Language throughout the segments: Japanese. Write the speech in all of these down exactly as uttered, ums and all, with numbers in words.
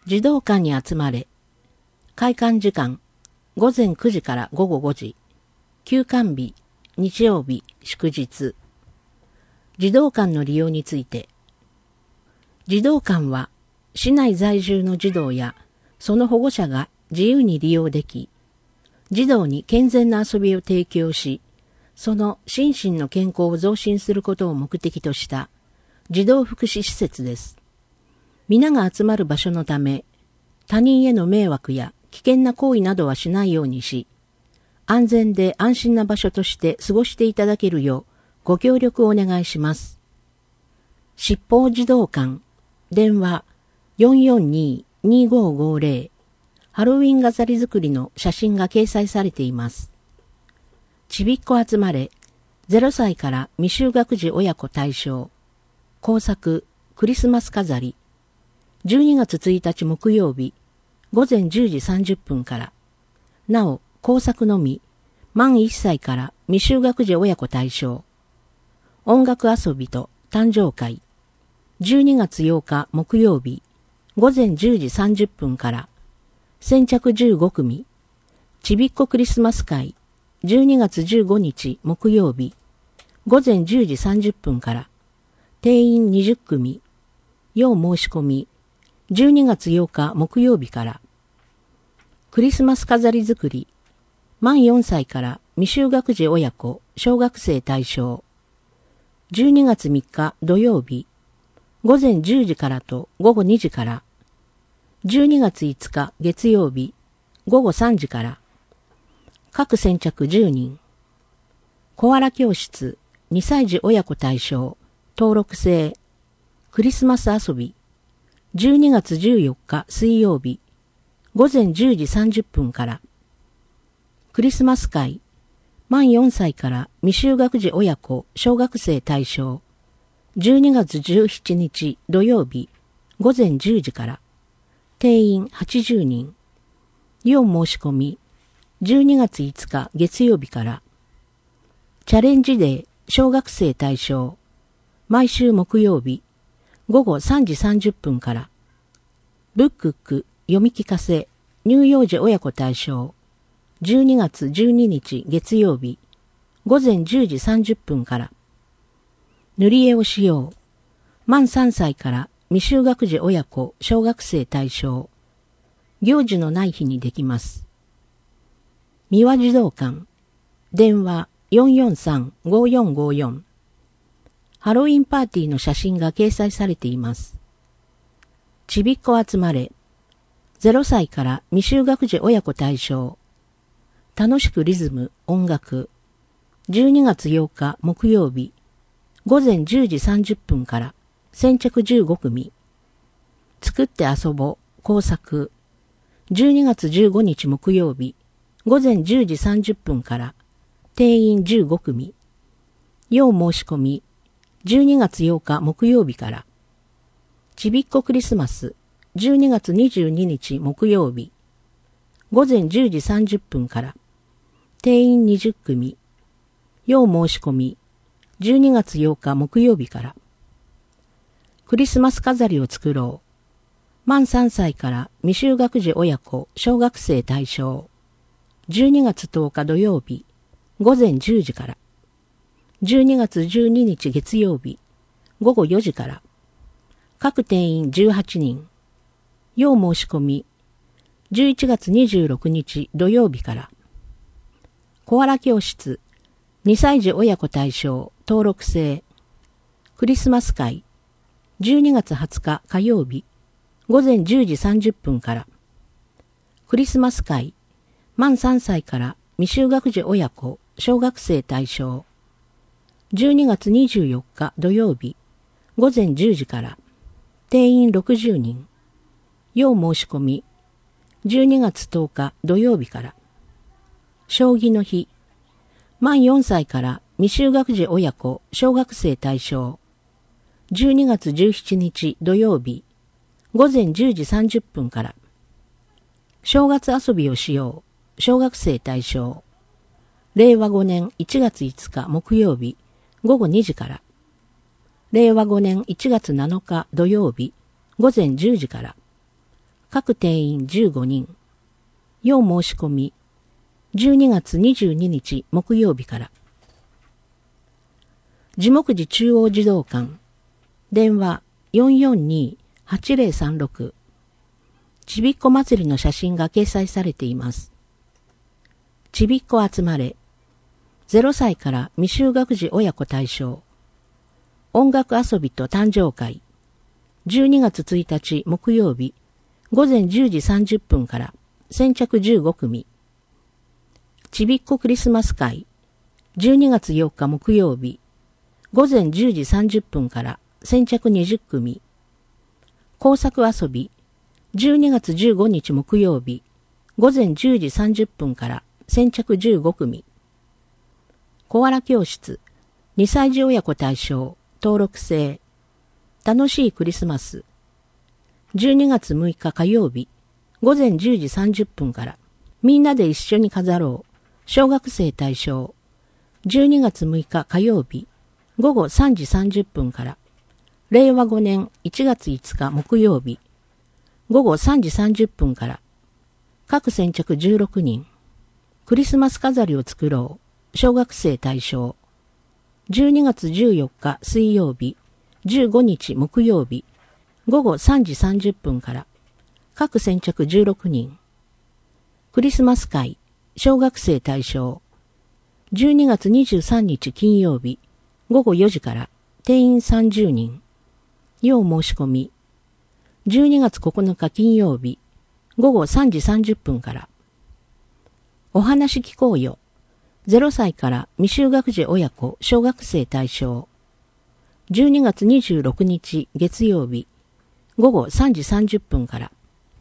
児童館に集まれ。開館時間、午前くじから午後ごじ。休館日、日曜日、祝日。児童館の利用について。児童館は、市内在住の児童や、その保護者が自由に利用でき、児童に健全な遊びを提供し、その心身の健康を増進することを目的とした児童福祉施設です。皆が集まる場所のため、他人への迷惑や危険な行為などはしないようにし、安全で安心な場所として過ごしていただけるようご協力をお願いします。七宝児童館、電話 よんよんにーにーごーごーぜろ、ハロウィン飾り作りの写真が掲載されています。ちびっこ集まれ、ゼロさいから未就学児親子対象、工作、クリスマス飾り、じゅうにがつついたち木曜日、午前じゅうじさんじゅっぷんから、なお、工作のみ、満いっさいから未就学児親子対象、音楽遊びと誕生会、じゅうにがつようか木曜日、午前じゅうじさんじゅっぷんから、先着じゅうごくみ、ちびっこクリスマス会、じゅうにがつじゅうごにち木曜日、午前じゅうじさんじゅっぷんから、定員にじゅっくみ、要申し込み、じゅうにがつようか木曜日から、クリスマス飾り作り、満よんさいから未就学児親子、小学生対象、じゅうにがつみっか土曜日、午前じゅうじからと午後にじから、じゅうにがついつか月曜日、午後さんじから、各先着じゅうにん、コアラ教室、にさい児親子対象、登録制、クリスマス遊び、じゅうにがつじゅうよっか水曜日、午前じゅうじさんじゅっぷんから、クリスマス会、満よんさいから未就学児親子、小学生対象、じゅうにがつじゅうしちにち土曜日、午前じゅうじから、定員はちじゅうにん、要申し込み、じゅうにがついつか月曜日から、チャレンジデー小学生対象、毎週木曜日、午後さんじさんじゅっぷんから、ブックック読み聞かせ乳幼児親子対象、じゅうにがつじゅうににち月曜日、午前じゅうじさんじゅっぷんから、塗り絵をしよう、満さんさいから未就学児親子小学生対象、行事のない日にできます。三輪児童館、電話 よんよんさんごーよんごーよん、ハロウィンパーティーの写真が掲載されています。ちびっこ集まれ、ゼロさいから未就学児親子対象、楽しくリズム、音楽、じゅうにがつようか木曜日、午前じゅうじさんじゅっぷんから先着じゅうごくみ、作って遊ぼう、工作、じゅうにがつじゅうごにち木曜日、午前じゅうじさんじゅっぷんから定員じゅうごくみ、要申し込み、じゅうにがつようか木曜日から、ちびっこクリスマス、じゅうにがつにじゅうににち木曜日、午前じゅうじさんじゅっぷんから、定員にじゅっくみ、要申し込み、じゅうにがつようか木曜日から、クリスマス飾りを作ろう、満さんさいから未就学児親子、小学生対象、じゅうにがつとおか土曜日、午前じゅうじから、じゅうにがつじゅうににち月曜日、午後よじから、各定員じゅうはちにん、要申し込み、じゅういちがつにじゅうろくにち土曜日から、コアラ教室、にさい児親子対象、登録制、クリスマス会、じゅうにがつはつか火曜日、午前じゅうじさんじゅっぷんから、クリスマス会、満さんさいから未就学児親子、小学生対象、じゅうにがつにじゅうよっか土曜日、午前じゅうじから、定員ろくじゅうにん、要申し込み、じゅうにがつとおか土曜日から、将棋の日、満よんさいから未就学児親子、小学生対象、じゅうにがつじゅうしちにち土曜日、午前じゅうじさんじゅっぷんから、正月遊びをしよう、小学生対象、れいわごねんいちがついつか木曜日、午後にじから、れいわごねんいちがつなのか土曜日、午前じゅうじから、 各定員じゅうごにん。要申し込み、じゅうにがつにじゅうににち木曜日から。地木寺中央児童館、電話 よんよんにーはちぜろさんろく。ちびっこ祭りの写真が掲載されています。ちびっこ集まれ。ゼロさいから未就学児親子対象。音楽遊びと誕生会。じゅうにがつついたち木曜日、ごぜんじゅうじさんじゅっぷんから先着じゅうごくみ。ちびっこクリスマス会。じゅうにがつよっか木曜日、ごぜんじゅうじさんじゅっぷんから先着にじゅっくみ。工作遊び。じゅうにがつじゅうごにち木曜日、ごぜんじゅうじさんじゅっぷんから先着じゅうごくみ。コアラ教室。にさいじ親子対象。登録制。楽しいクリスマス。じゅうにがつむいか火曜日、ごぜんじゅうじさんじゅっぷんから、みんなで一緒に飾ろう。小学生対象。じゅうにがつむいか火曜日、ごごさんじさんじゅっぷんから、れいわごねんいちがついつか木曜日、ごごさんじさんじゅっぷんから、各先着じゅうろくにん、クリスマス飾りを作ろう。小学生対象。じゅうにがつじゅうよっか水曜日、じゅうごにち木曜日、ごごさんじさんじゅっぷんから、各先着じゅうろくにん。クリスマス会、小学生対象。じゅうにがつにじゅうさんにち金曜日、ごごよじから、定員さんじゅうにん。要申し込み。じゅうにがつここのか金曜日、ごごさんじさんじゅっぷんから。お話聞こうよ。ゼロさいから未就学児親子小学生対象。じゅうにがつにじゅうろくにち月曜日、ごごさんじさんじゅっぷんから。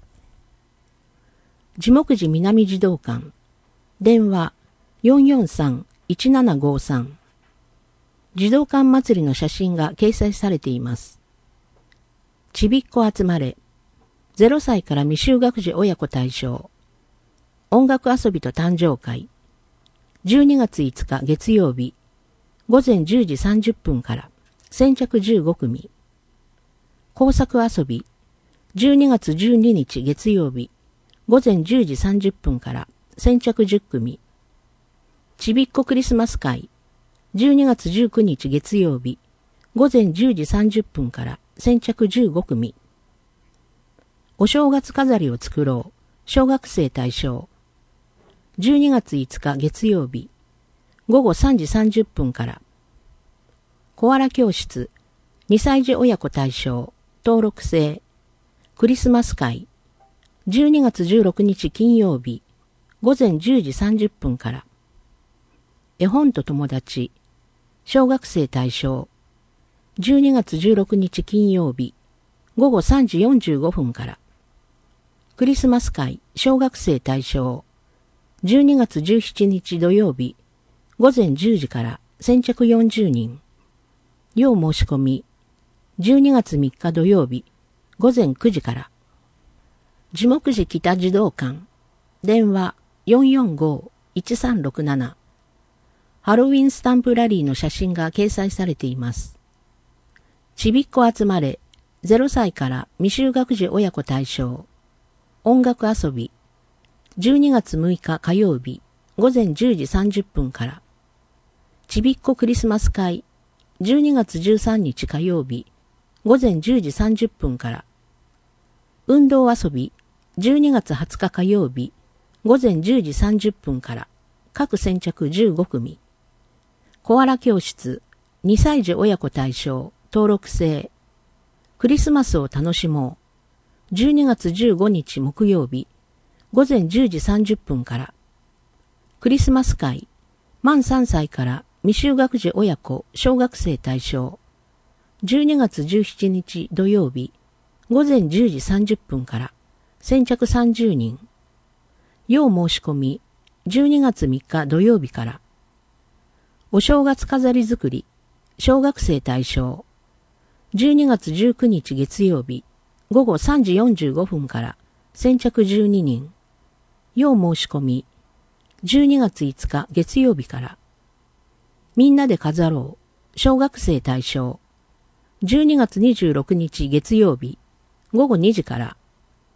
地木寺南児童館、電話 よんよんさんいちななごさん。児童館祭りの写真が掲載されています。ちびっこ集まれ。ゼロさいから未就学児親子対象。音楽遊びと誕生会。じゅうにがついつか月曜日、ごぜんじゅうじさんじゅっぷんから先着じゅうごくみ。工作遊び。じゅうにがつじゅうににち月曜日、ごぜんじゅうじさんじゅっぷんから先着じゅっくみ。ちびっこクリスマス会。じゅうにがつじゅうくにち月曜日、ごぜんじゅうじさんじゅっぷんから先着じゅうごくみ。お正月飾りを作ろう。小学生対象。じゅうにがついつか月曜日、ごごさんじさんじゅっぷんから。コアラ教室。にさいじ親子対象。登録制。クリスマス会。じゅうにがつじゅうろくにち金曜日、ごぜんじゅうじさんじゅっぷんから。絵本と友達。小学生対象。じゅうにがつじゅうろくにち金曜日、ごごさんじよんじゅうごふんから。クリスマス会。小学生対象。じゅうにがつじゅうしちにち土曜日、ごぜんじゅうじから先着よんじゅうにん。要申し込み。じゅうにがつみっか土曜日、ごぜんくじから。地木寺北児童館、電話 よんよんごいちさんろくなな。ハロウィンスタンプラリーの写真が掲載されています。ちびっこ集まれ。ゼロさいから未就学児親子対象。音楽遊び。じゅうにがつむいか火曜日、ごぜんじゅうじさんじゅっぷんから。ちびっこクリスマス会。じゅうにがつじゅうさんにち火曜日、ごぜんじゅうじさんじゅっぷんから。運動遊び。じゅうにがつはつか火曜日、ごぜんじゅうじさんじゅっぷんから。各先着じゅうごくみ。コアラ教室。にさいじ親子対象。登録制。クリスマスを楽しもう。じゅうにがつじゅうごにち木曜日、ごぜんじゅうじさんじゅっぷんから。クリスマス会。満さんさいから未就学児親子小学生対象。じゅうにがつじゅうしちにち土曜日、ごぜんじゅうじさんじゅっぷんから。先着さんじゅうにん。要申し込み。じゅうにがつみっか土曜日から。お正月飾り作り。小学生対象。じゅうにがつじゅうくにち月曜日、ごごさんじよんじゅうごふんから。先着じゅうににん。要申し込み。じゅうにがついつか月曜日から。みんなで飾ろう。小学生対象。じゅうにがつにじゅうろくにち月曜日、ごごにじから。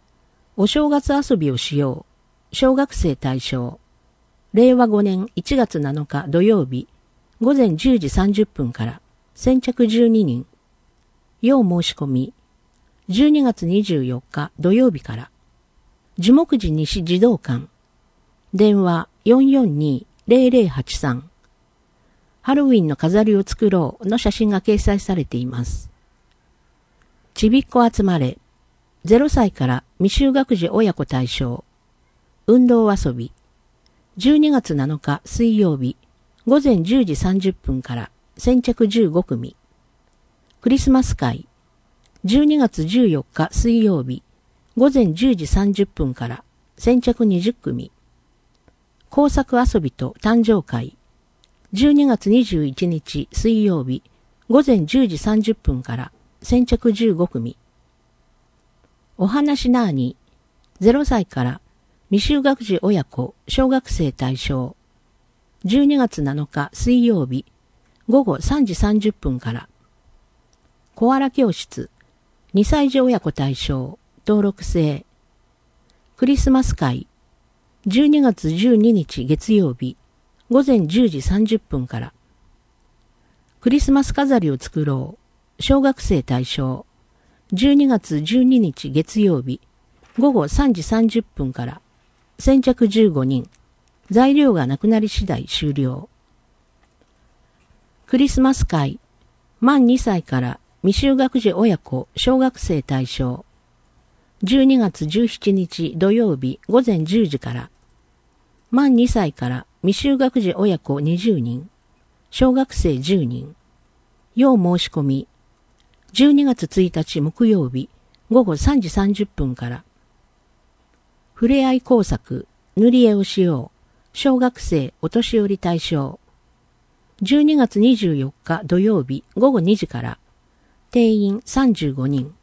お正月遊びをしよう。小学生対象。れいわごねんいちがつなのか土曜日、ごぜんじゅうじさんじゅっぷんから、先着じゅうににん。要申し込み、じゅうにがつにじゅうよっか土曜日から。樹木寺西児童館。電話 よんよんにーぜろぜろはちさん。ハロウィンの飾りを作ろうの写真が掲載されています。ちびっこ集まれ。ゼロさいから未就学児親子対象。運動遊び。じゅうにがつなのか水曜日、ごぜんじゅうじさんじゅっぷんから先着じゅうごくみ。クリスマス会。じゅうにがつじゅうよっか水曜日、ごぜんじゅうじさんじゅっぷんから先着にじゅっくみ。工作遊びと誕生会。じゅうにがつにじゅういちにち水曜日、ごぜんじゅうじさんじゅっぷんから先着じゅうごくみ。お話なーに、ゼロさいから未就学児親子小学生対象。じゅうにがつなのか水曜日、ごごさんじさんじゅっぷんから。コアラ教室、にさい児親子対象、登録制。クリスマス会、じゅうにがつじゅうににち月曜日、ごぜんじゅうじさんじゅっぷんから。クリスマス飾りを作ろう、小学生対象。じゅうにがつじゅうににち月曜日、ごごさんじさんじゅっぷんから。先着じゅうごにん。材料がなくなり次第終了。クリスマス会。満にさいから未就学児親子小学生対象。じゅうにがつじゅうしちにち土曜日ごぜんじゅうじから。満にさいから未就学児親子にじゅうにん。小学生じゅうにん。要申し込み。じゅうにがつついたち木曜日、ごごさんじさんじゅっぷんから。ふれあい工作、塗り絵をしよう。小学生、お年寄り対象。じゅうにがつにじゅうよっか土曜日、ごごにじから。定員さんじゅうごにん。